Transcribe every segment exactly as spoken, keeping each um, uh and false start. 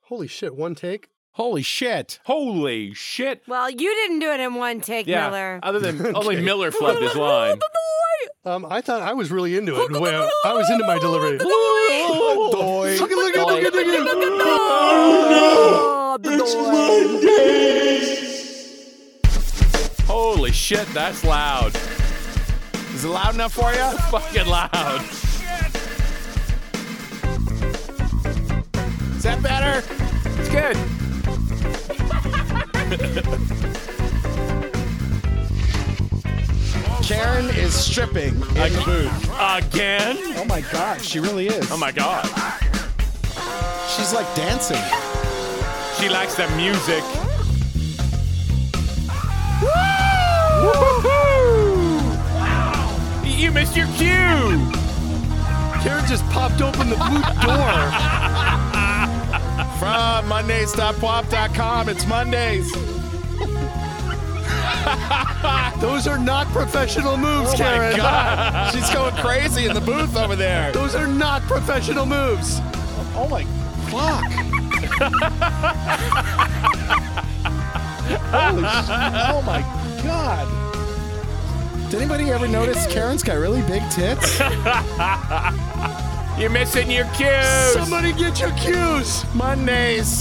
Holy shit, one take? Holy shit. Holy shit. Well, you didn't do it in one take, Yeah, Miller. other than only Miller flubbed his line. Um, I thought I was really into it. The way I, I was into my delivery. Doy. Look at, look at, look at, look at, look at. Oh, no. Holy shit, that's loud. Is it loud enough for you? Fucking loud. Is that better? It's good. Karen is stripping in the booth. Again? Oh my god, she really is. Oh my god. She's like dancing. She likes the music. You missed your cue. Karen just popped open the booth door. From Mondays dot pwop dot com, it's Mondays. Those are not professional moves, Oh Karen. my god. She's going crazy in the booth over there. Those are not professional moves. Oh my fuck. Holy sh- oh my god. Did anybody ever notice Karen's got really big tits? You're missing your cues. Somebody get your cues. Mondays.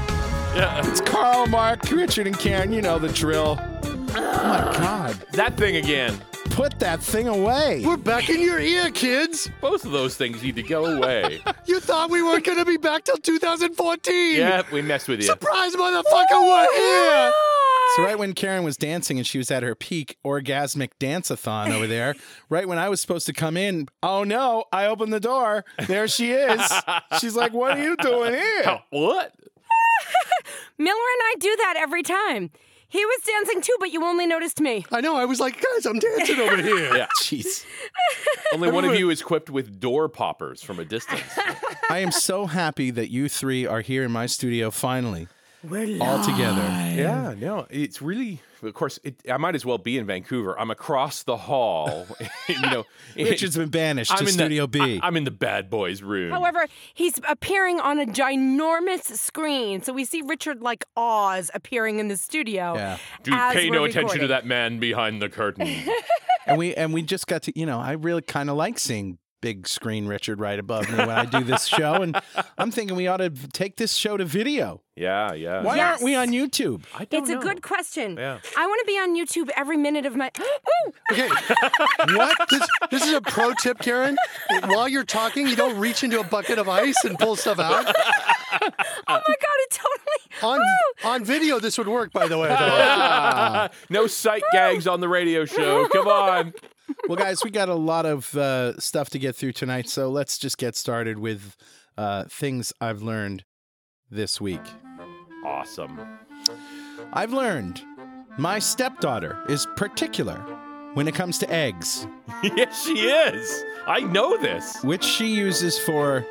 Yeah. It's Carl, Mark, Richard, and Karen. You know the drill. Oh my god. That thing again. Put that thing away. We're back in your ear, kids. Both of those things need to go away. You thought we weren't going to be back till two thousand fourteen. Yeah, we messed with you. Surprise, motherfucker, we're here. So right when Karen was dancing and she was at her peak orgasmic dance-a-thon over there, right when I was supposed to come in, oh no, I opened the door. There she is. She's like, what are you doing here? Oh, what? Miller and I do that every time. He was dancing too, but you only noticed me. I know, I was like, guys, I'm dancing over here. Yeah. Jeez. Only one of you is equipped with door poppers from a distance. I am so happy that you three are here in my studio finally. We're all together. Yeah, no, it's really, of course, it, I might as well be in Vancouver. I'm across the hall. you know, Richard's been banished I'm to in Studio the, B. I, I'm in the bad boys room. However, he's appearing on a ginormous screen, so we see Richard like Oz appearing in the studio. Yeah. Dude, as pay we're no attention to recording. that man behind the curtain. and we and we just got to, you know, I really kind of like seeing big screen Richard right above me when I do this show, and I'm thinking we ought to take this show to video. Yeah, yeah. Why Yes. aren't we on YouTube? I don't It's know. a good question. Yeah. I want to be on YouTube every minute of my. Ooh! Okay. What? This, this is a pro tip, Karen. While you're talking, you don't reach into a bucket of ice and pull stuff out. Oh my god! It totally. On Ooh! on video, this would work, by the way. though. Ah, no sight gags on the radio show. Come on. Well, guys, we got a lot of uh, stuff to get through tonight, so let's just get started with uh, things I've learned this week. Awesome. I've learned my stepdaughter is particular when it comes to eggs, Yes, she is. I know this. which she uses for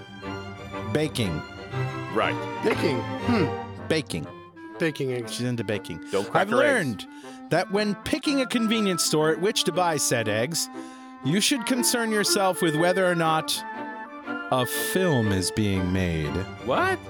baking. Right. Baking. Hmm. Baking. Baking eggs. She's into baking. Don't crack I've her learned that when picking a convenience store at which to buy said eggs, you should concern yourself with whether or not a film is being made. What?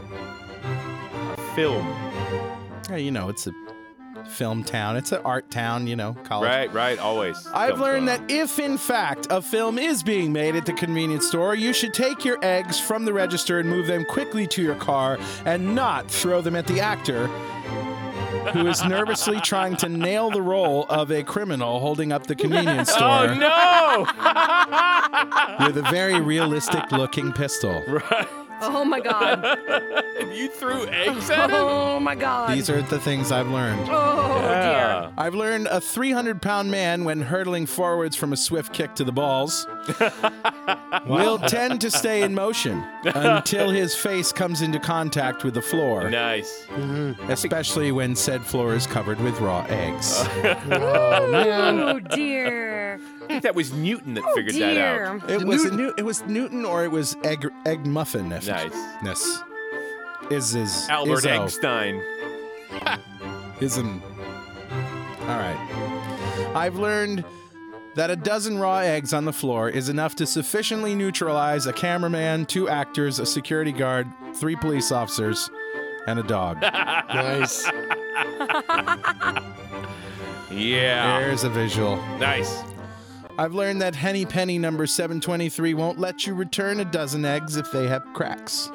A film. Yeah, you know, it's a film town. It's an art town, you know, college. Right, right, always. I've Film's learned going that if, in fact, a film is being made at the convenience store, you should take your eggs from the register and move them quickly to your car and not throw them at the actor who is nervously trying to nail the role of a criminal holding up the convenience store Oh, no! with a very realistic-looking pistol. Right. Oh my god! You threw eggs at him? Oh my god! These are the things I've learned. Oh dear! Yeah. I've learned a three hundred pound man, when hurtling forwards from a swift kick to the balls, will tend to stay in motion until his face comes into contact with the floor, Nice. especially when said floor is covered with raw eggs. Oh, man. Oh dear! I think that was Newton that Oh figured that dear! out. It was a New- it was Newton, or it was egg egg muffin. If Nice. Ness. Is is Albert Izzo. Eggstein. Ism. All right. I've learned that a dozen raw eggs on the floor is enough to sufficiently neutralize a cameraman, two actors, a security guard, three police officers, and a dog. Nice. Yeah. There's a visual. Nice. I've learned that Henny Penny number seven twenty-three won't let you return a dozen eggs if they have cracks.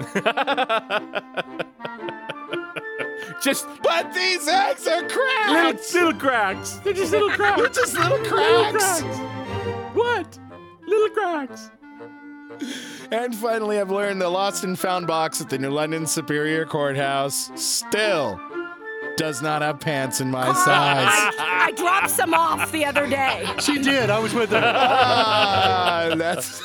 Just But these eggs are little, cracks! little cracks. They're just little cracks. They're just little Little cracks! cracks. What? Little cracks. And finally, I've learned the lost and found box at the New London Superior Courthouse still does not have pants in my size. I, I dropped some off the other day. She did. I was with her. Ah, that's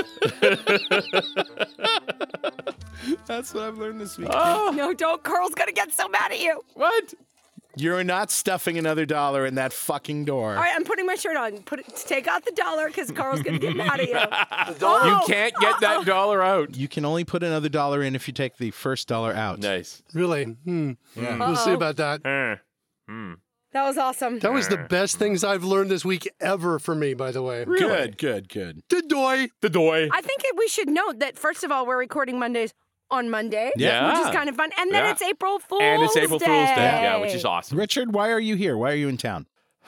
that's what I've learned this week. Oh, No, don't. Carl's gonna get so mad at you. what? You're not stuffing another dollar in that fucking door. All right, I'm putting my shirt on. Put it, take out the dollar because Carl's gonna get mad at you. You Oh, can't get that dollar out. You can only put another dollar in if you take the first dollar out. Nice. Really? Hmm. Yeah. We'll see Uh-oh. about that. Eh. Hmm. That was awesome. That was the best things I've learned this week ever for me, by the way. Good, good, good. The doy. The doy. I think we should note that first of all, we're recording Mondays on Monday, Yeah. which is kind of fun, and then Yeah. it's April Fool's And it's April Day. Fool's Day. Yeah, which is awesome. Richard, why are you here? Why are you in town?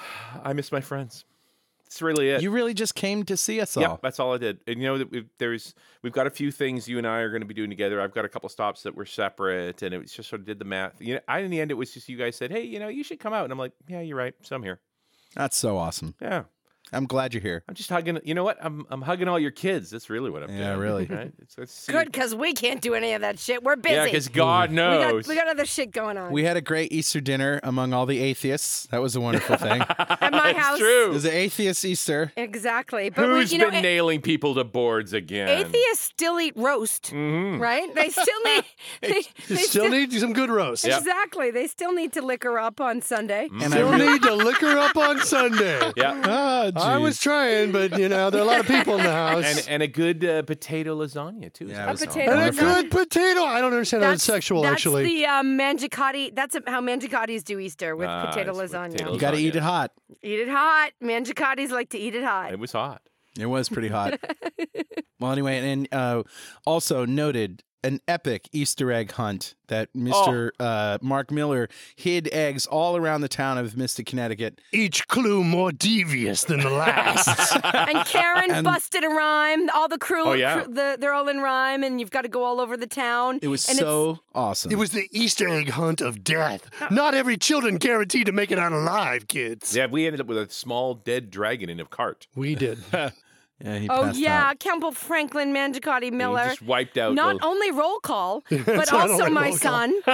I miss my friends. That's really it. You really just came to see us all. Yep, that's all I did. And you know that we've there's we've got a few things you and I are going to be doing together. I've got a couple stops that were separate, and it was just sort of did the math. You know, I in the end it was just you guys said, hey, you know, you should come out, and I'm like, yeah, you're right, so I'm here. That's so awesome. Yeah, I'm glad you're here. I'm just hugging. You know what? I'm I'm hugging all your kids. That's really what I'm doing. Yeah, really. Right? It's, it's, Good, because we can't do any of that shit. We're busy. Yeah, because God we knows. got, we got other shit going on. We had a great Easter dinner among all the atheists. That was a wonderful thing. It At my house. It's true. was an atheist Easter. Exactly. But Who's we, you know, been a- nailing people to boards again? atheists still eat roast, Mhm. right? They still need. They, they Still need some good roast. Yep. Exactly. They still need to liquor up on Sunday. And Still I, re- need to liquor up on Sunday. Yeah. oh, I geez. was trying, but you know, there are a lot of people in the house. And, and a good uh, potato lasagna too. Yeah, it A was potato And a wonderful. good potato. I don't understand how it's sexual, that's actually. the um, mangicotti. That's how mangicotis do Easter with Ah, potato it's with lasagna. potato You got to eat lasagna. it hot. Eat it hot. Mangicotis like to eat it hot. It was hot. It was pretty hot. Well, anyway, and uh, also noted an epic Easter egg hunt that Mister Uh, Mark Miller hid eggs all around the town of Mystic, Connecticut. Each clue more devious than the last. And Karen And- busted a rhyme. All the crew, Oh, yeah. crew- the, they're all in rhyme, and you've got to go all over the town. It was and so awesome. It was the Easter egg hunt of death. Not every children guaranteed to make it out alive, kids. Yeah, we ended up with a small dead dragon in a cart. We did. yeah, he Oh passed yeah, out. Campbell Franklin Mangicotti He Miller. just wiped out. Not the, only roll call, but not also only my roll call. son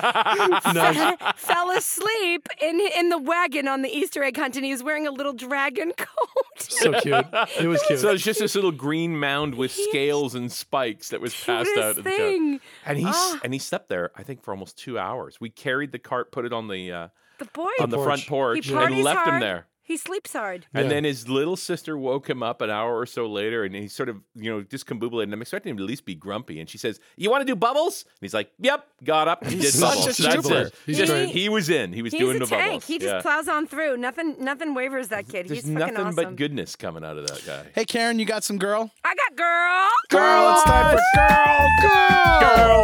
fell asleep in in the wagon on the Easter egg hunt, and he was wearing a little dragon coat. So cute. It was cute. so it's just this little green mound with scales and spikes that was passed out Cutest of the car. thing. And he s Ah. and he slept there, I think, for almost two hours. We carried the cart, put it on the uh, The boy, on the front porch, he and parties left hard. him there. He sleeps hard. And Yeah. then his little sister woke him up an hour or so later, and he sort of, you know, discombobulated. And I'm expecting him to at least be grumpy. And she says, "You want to do bubbles?" And he's like, "Yep." Got up, and did He's bubbles. such a That's trooper. it. He's Just- great. he was in. He was He's doing a the tank. bubbles. He just Yeah. plows on through. Nothing, nothing wavers that kid. There's He's fucking nothing awesome. but goodness coming out of that guy. Hey, Karen, you got some girl? I got girl. Girl, it's time for girl. Girl,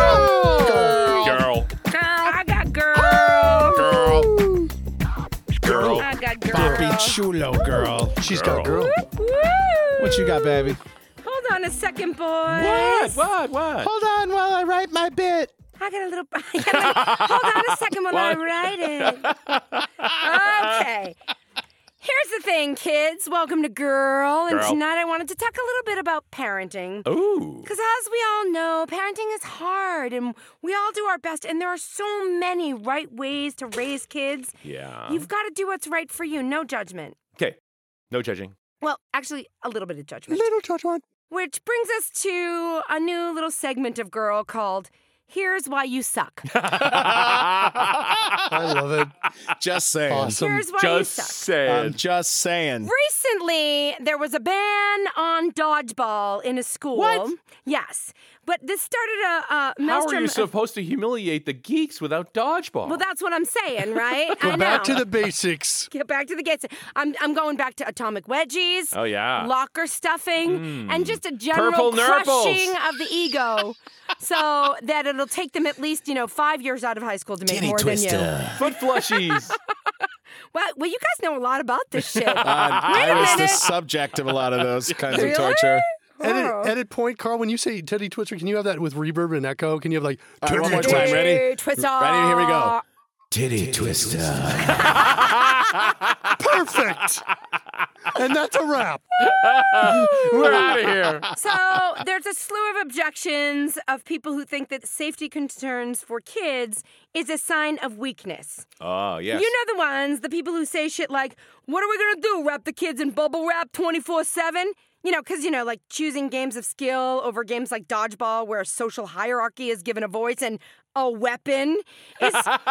Go! girl, Girl, I got girl. girl, girl. I got girl. Papi chulo, girl. She's got Girl. girl. Woo! What you got, baby? Hold on a second, boys. What? What? What? Hold on while I write my bit. I got a little. I got a- hold on a second while I What? write it. Okay. Here's the thing, kids. Welcome to Girl. And Girl. tonight I wanted to talk a little bit about parenting. Ooh. Because as we all know, parenting is hard and we all do our best. And there are so many right ways to raise kids. Yeah. You've got to do what's right for you. No judgment. Okay. No judging. Well, actually, a little bit of judgment. Little judgment. Which brings us to a new little segment of Girl called Here's Why You Suck. I love it. Just saying. Awesome. Here's why Just you suck. saying. I'm just saying. Recently, there was a ban on dodgeball in a school. What? Yes. But this started a, a How maelstrom. are you of- supposed to humiliate the geeks without dodgeball? Well, that's what I'm saying, right? Go I back know. to the basics. Get back to the gates. I'm I'm going back to atomic wedgies. Oh, yeah. Locker stuffing, and just a general Purple nurples. crushing of the ego, so that it'll take them at least you know five years out of high school to make more than you. Foot flushies. Well, well, you guys know a lot about this shit. Uh, Wait I a was the minute. subject of a lot of those kinds Really? of torture. Edit, Oh. edit point, Carl. When you say Teddy Twister, can you have that with reverb and echo? Can you have like All right, one more Teddy time. Twister? Ready? Hey, Twister. Ready? Here we go. Titty twister. Perfect. And that's a wrap. We're out of here. So there's a slew of objections of people who think that safety concerns for kids is a sign of weakness. Oh, yes. You know the ones, the people who say shit like, what are we going to do, wrap the kids in bubble wrap twenty-four seven? You know, because, you know, like choosing games of skill over games like dodgeball where social hierarchy is given a voice and a weapon is, you know,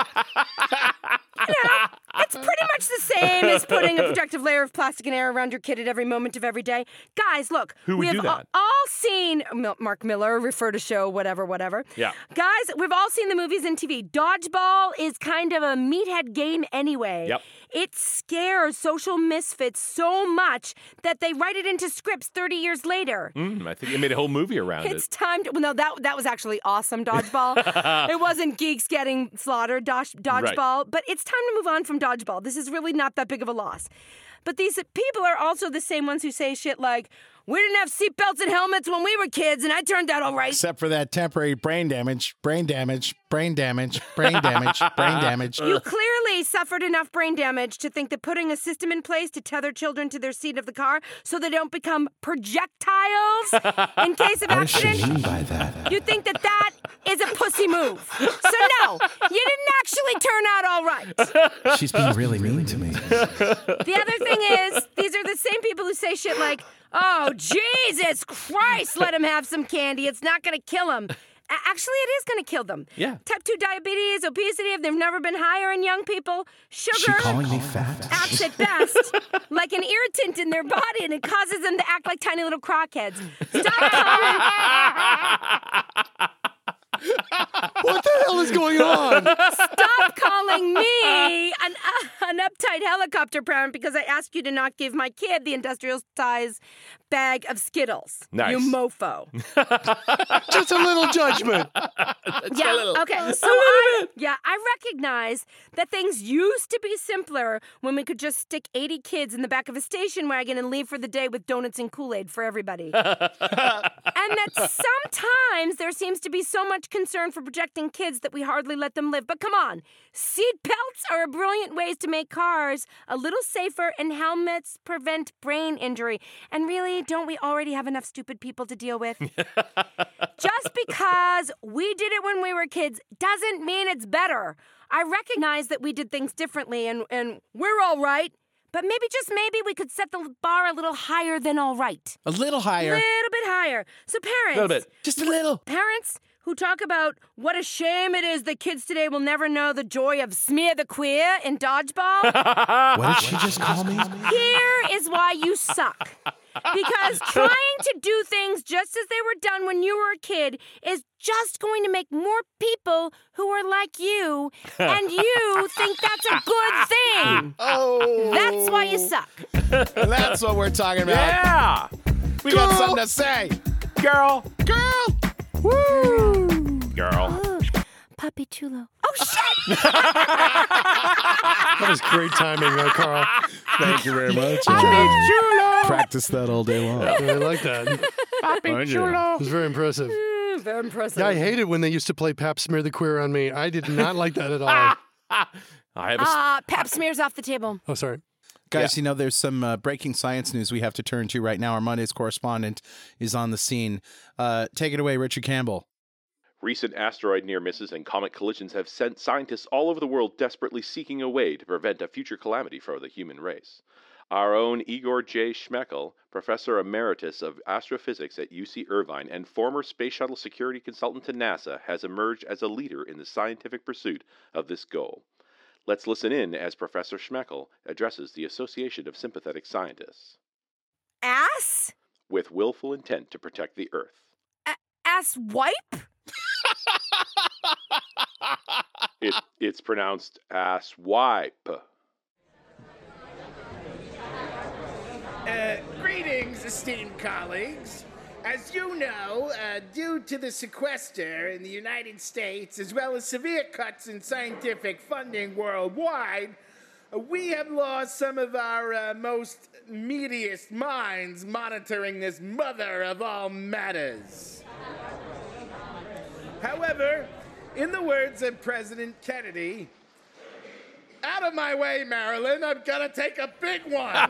it's pretty much the same as putting a protective layer of plastic and air around your kid at every moment of every day. Guys, look, Who we would have do a- that? all seen Mil- Mark Miller refer to show, whatever, whatever. Yeah. Guys, we've all seen the movies and T V. Dodgeball is kind of a meathead game anyway. Yep. It scares social misfits so much that they write it into scripts thirty years later. Mm, I think they made a whole movie around It's it. time to. Well, no, that that was actually awesome, Dodgeball. It wasn't geeks getting slaughtered, dodge, Dodgeball, but it's time to move on from Dodgeball. This is really not that big of a loss. But these people are also the same ones who say shit like, we didn't have seatbelts and helmets when we were kids, and I turned out all right. Except for that temporary brain damage, brain damage, brain damage, brain damage, brain damage. You clearly suffered enough brain damage to think that putting a system in place to tether children to their seat of the car so they don't become projectiles in case of What does she accident, mean by that? you think that that is a pussy move. So no, you didn't actually turn out all right. She's being really mean to me. The other thing is, these are the same people who say shit like, oh, Jesus Christ, let him have some candy. It's not going to kill him. A- Actually, it is going to kill them. Yeah. Type two diabetes, obesity, if they've never been higher in young people. Sugar She calling me fat? acts at best like an irritant in their body, and it causes them to act like tiny little crockheads. Stop calling, What the hell is going on? stop calling me an, uh, an uptight helicopter parent because I asked you to not give my kid the industrial size bag of Skittles. Nice. You mofo. Just a little judgment. Yeah. Okay. So I, yeah, I recognize that things used to be simpler when we could just stick eighty kids in the back of a station wagon and leave for the day with donuts and Kool-Aid for everybody. And that sometimes there seems to be so much concern for protecting kids that we hardly let them live. But come on, seat belts are a brilliant ways to make cars a little safer, and helmets prevent brain injury. And really, don't we already have enough stupid people to deal with? Just because we did it when we were kids doesn't mean it's better. I recognize that we did things differently and, and we're all right, but maybe, just maybe, we could set the bar a little higher than all right. A little A higher. little bit higher. So parents, Little bit. Just a little. parents who talk about what a shame it is that kids today will never know the joy of smear the queer in dodgeball, What did she just call me? here is why you suck. Because trying to do things just as they were done when you were a kid is just going to make more people who are like you, and you think that's a good thing. Oh. That's why you suck. That's what we're talking about. Yeah. We got something to say. Girl. Girl. Woo. Girl. Oh, Puppy Chulo. Oh, shit! That was great timing, uh, Carl. Thank you very much. Practice that all day long. I like that. It was very impressive. Mm, very impressive. Yeah, I hated when they used to play Pap Smear the Queer on me. I did not like that at all. I have a. s- Ah, pap smears off the table. Oh, sorry. Guys, you know, there's some uh, breaking science news we have to turn to right now. Our Monday's correspondent is on the scene. Uh, take it away, Richard Campbell. Recent asteroid near misses and comet collisions have sent scientists all over the world desperately seeking a way to prevent a future calamity for the human race. Our own Igor J. Schmeckel, professor emeritus of astrophysics at U C Irvine and former space shuttle security consultant to NASA, has emerged as a leader in the scientific pursuit of this goal. Let's listen in as Professor Schmeckel addresses the Association of Sympathetic Scientists. Ass? With willful intent to protect the Earth. A- ass wipe? It, it's pronounced ass wipe. Uh, greetings, esteemed colleagues. As you know, uh, due to the sequester in the United States, as well as severe cuts in scientific funding worldwide, uh, we have lost some of our uh, most meatiest minds monitoring this mother of all matters. However, in the words of President Kennedy, out of my way, Marilyn, I'm gonna take a big one.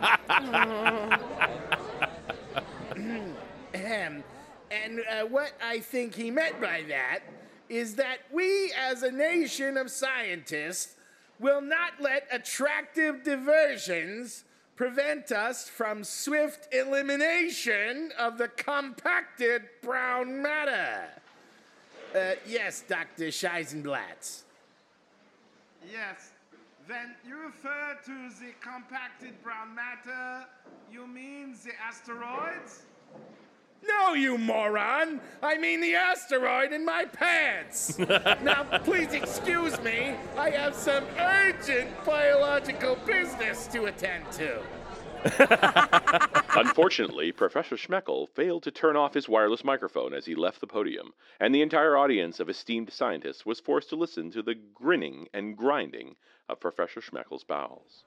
Ahem. And uh, what I think he meant by that is that we, as a nation of scientists, will not let attractive diversions prevent us from swift elimination of the compacted brown matter. Uh, yes, Doctor Scheisenblatz. Yes. When you refer to the compacted brown matter, you mean the asteroids? No, you moron! I mean the asteroid in my pants! Now, please excuse me. I have some urgent biological business to attend to. Unfortunately, Professor Schmeckel failed to turn off his wireless microphone as he left the podium, and the entire audience of esteemed scientists was forced to listen to the grinning and grinding of Professor Schmeckel's bowels.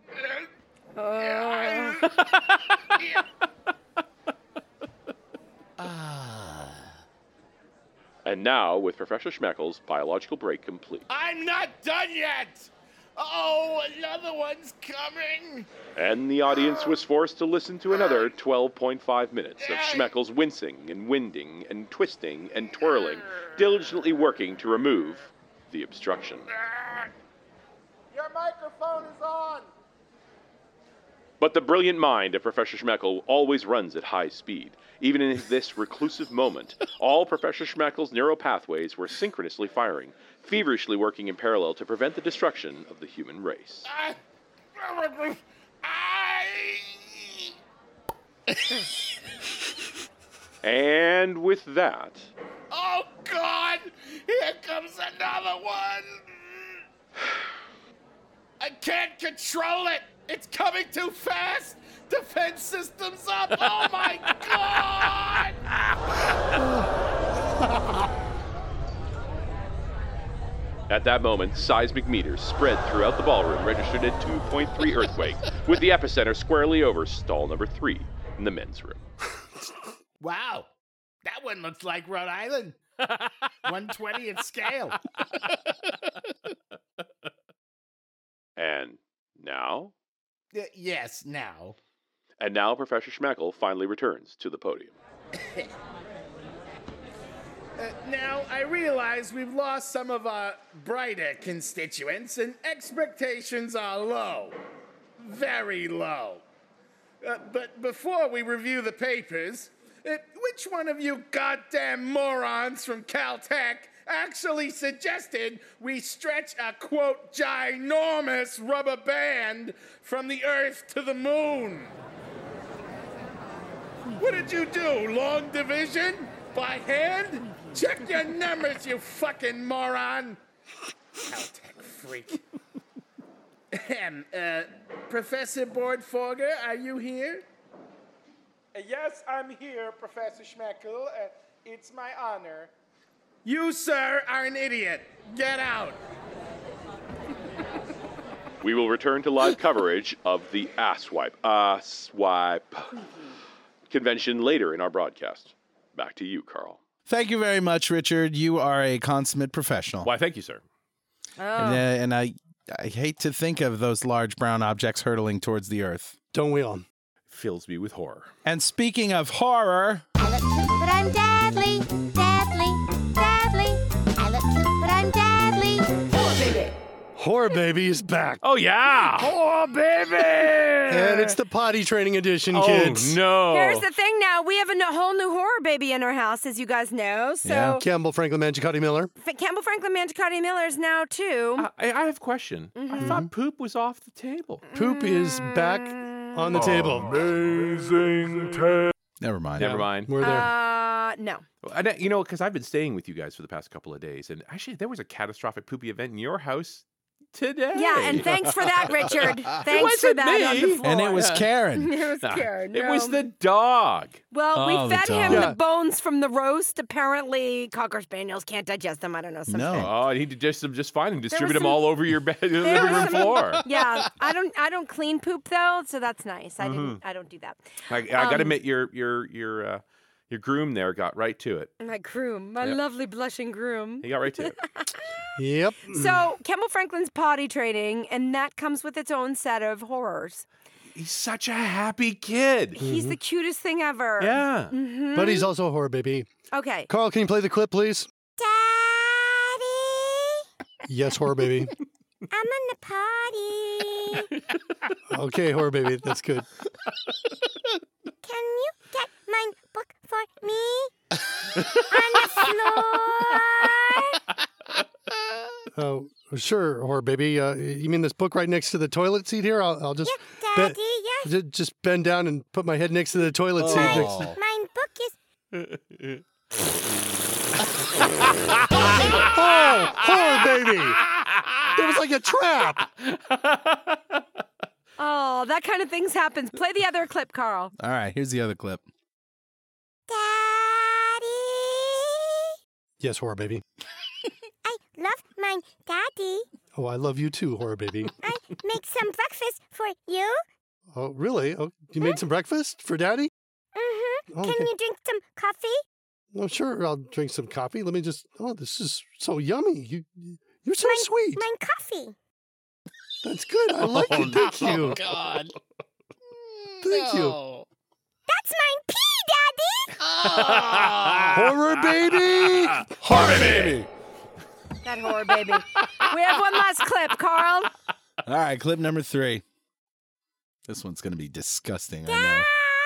Uh. And now, with Professor Schmeckel's biological break complete. I'm not done yet! Oh, another one's coming! And the audience was forced to listen to another twelve point five minutes of Schmeckel's wincing and winding and twisting and twirling, diligently working to remove the obstruction. Your microphone is on. But the brilliant mind of Professor Schmeckel always runs at high speed. Even in this reclusive moment, all Professor Schmeckel's neural pathways were synchronously firing, feverishly working in parallel to prevent the destruction of the human race. And with that... Oh, God! Here comes another one! I can't control it! It's coming too fast! Defense systems up! Oh, my God! At that moment, seismic meters spread throughout the ballroom registered a two point three earthquake, with the epicenter squarely over stall number three in the men's room. Wow, that one looks like Rhode Island. one twentieth scale. And now? Y- yes, now. And now Professor Schmeckel finally returns to the podium. Uh, now, I realize we've lost some of our brighter constituents, and expectations are low. Very low. Uh, but before we review the papers, uh, which one of you goddamn morons from Caltech actually suggested we stretch a, quote, ginormous rubber band from the Earth to the moon? What did you do, long division? By hand? Check your numbers, you fucking moron! Caltech freak. Ahem, uh, Professor Bordforger, are you here? Uh, yes, I'm here, Professor Schmeckel. Uh, it's my honor. You, sir, are an idiot. Get out. We will return to live coverage of the Asswipe, Asswipe convention later in our broadcast. Back to you, Carl. Thank you very much, Richard. You are a consummate professional. Why, thank you, sir. Oh. And, uh, and I, I hate to think of those large brown objects hurtling towards the Earth. Don't we all? Fills me with horror. And speaking of horror... I look cute, but I'm deadly, deadly, deadly. I look cute, but I'm deadly. Horror Baby is back. Oh, yeah. Horror Baby! And it's the potty training edition, Oh, kids. no. Here's the thing now. We have a n- whole new horror baby in our house, as you guys know. So Yeah. Campbell Franklin Mangicotti Miller. F- Campbell Franklin Mangicotti Miller is now, too. I, I have a question. I thought poop was off the table. Poop is back on the table. Amazing taste. Never mind. Never mind. We're there. Uh, Uh, no. And, uh, you know, because I've been staying with you guys for the past couple of days, and actually there was a catastrophic poopy event in your house today. Yeah, and thanks for that, Richard. Thanks for wasn't that on the me. floor. And it was Karen. It was Nah, Karen. It no. was the dog. Well, Oh, we the fed dog. him Yeah. the bones from the roast. Apparently, Cocker Spaniels can't digest them. I don't know. Some No. shit. Oh, and he digested them just fine and distributed them some- all over your bed, living There was room some- floor. Yeah, I don't. I don't clean poop though, so that's nice. I Mm-hmm. didn't. I don't do that. I, I got to Um, admit, your your your uh, your groom there got right to it. My groom, my Yep. lovely blushing groom. He got right to it. Yep. So Campbell Franklin's potty training, and that comes with its own set of horrors. He's such a happy kid. He's the cutest thing ever. Yeah. hmm But he's also a horror baby. Okay. Carl, can you play the clip, please? Daddy, Yes, horror baby. I'm in the potty. Okay, horror baby. That's good. Can you get my book for me? On the floor. Oh, sure, horror baby. Uh, you mean this book right next to the toilet seat here? I'll, I'll just, Yes, be- Daddy, yes. ju- just bend down and put my head next to the toilet seat. Oh. Next to- My book is Oh, horror baby! It was like a trap. Oh, that kind of things happens. Play the other clip, Carl. All right, here's the other clip. Daddy. Yes, horror baby. I love my daddy. Oh, I love you too, horror baby. I make some breakfast for you. Oh, really? Oh, you made some breakfast for Daddy? Mm-hmm. Oh, Can okay. you drink some coffee? Oh, sure. I'll drink some coffee. Let me just. Oh, this is so yummy. You, you're so Mine- sweet. Mine coffee. That's good. I like it. Thank you. God. Thank you. That's mine pee, Daddy. Horror baby. Horror baby. That horror baby. We have one last clip, Carl. All right, clip number three. This one's going to be disgusting, I know. Daddy.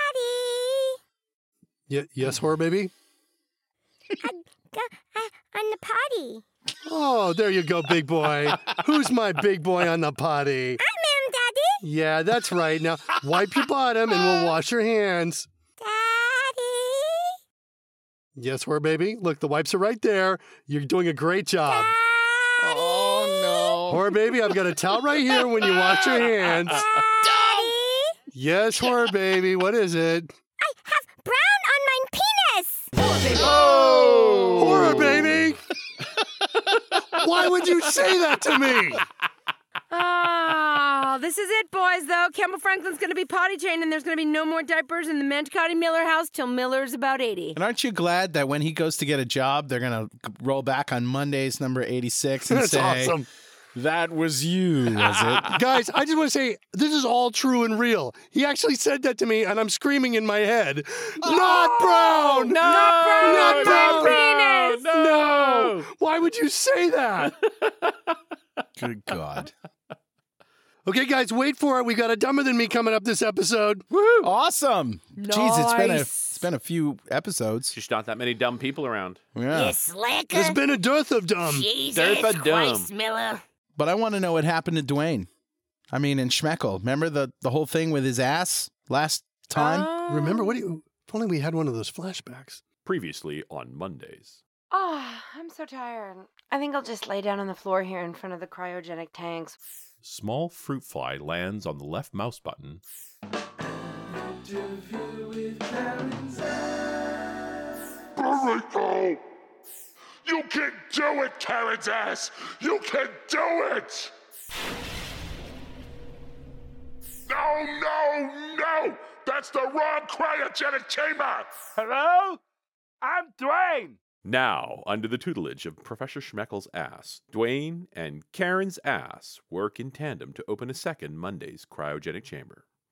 Y- yes, horror baby. Go uh, on the potty. Oh, there you go, big boy. Who's my big boy on the potty? I'm in, Daddy. Yeah, that's right. Now wipe your bottom and we'll wash your hands. Daddy. Yes, horror baby. Look, the wipes are right there. You're doing a great job. Daddy. Oh, Horror baby, I've got a towel right here when you wash your hands. Daddy. Yes, horror baby. What is it? I have brown on my penis. Oh! Horror baby. Why would you say that to me? Oh, this is it, boys, though. Campbell Franklin's going to be potty trained, and there's going to be no more diapers in the Manticotti Miller house till Miller's about eighty. And aren't you glad that when he goes to get a job, they're going to roll back on Monday's number eighty-six and That's say, awesome. that was you, was it? Guys, I just want to say this is all true and real. He actually said that to me, and I'm screaming in my head. Not brown! No! Not brown Not on brown! my penis! No! Why would you say that? Good God. Okay, guys, wait for it. We got a Dumber Than Me coming up this episode. Awesome. Jeez, it's been a Nice. it's been a few episodes. Just not that many dumb people around. Yeah. Slacker. There's been a dearth of dumb. Jesus There's a Christ, dumb. Miller. But I want to know what happened to Dwayne. I mean, in Schmeckel. Remember the, the whole thing with his ass last time? Oh. Remember, what do you, if only we had one of those flashbacks. Previously on Mondays. Oh, I'm so tired. I think I'll just lay down on the floor here in front of the cryogenic tanks. Small fruit fly lands on the left mouse button. Burrito! You can do it, Karen's ass! You can do it! No, no, no! That's the wrong cryogenic chamber! Hello? I'm Dwayne. Now, under the tutelage of Professor Schmeckel's ass, Dwayne and Karen's ass work in tandem to open a second Monday's cryogenic chamber.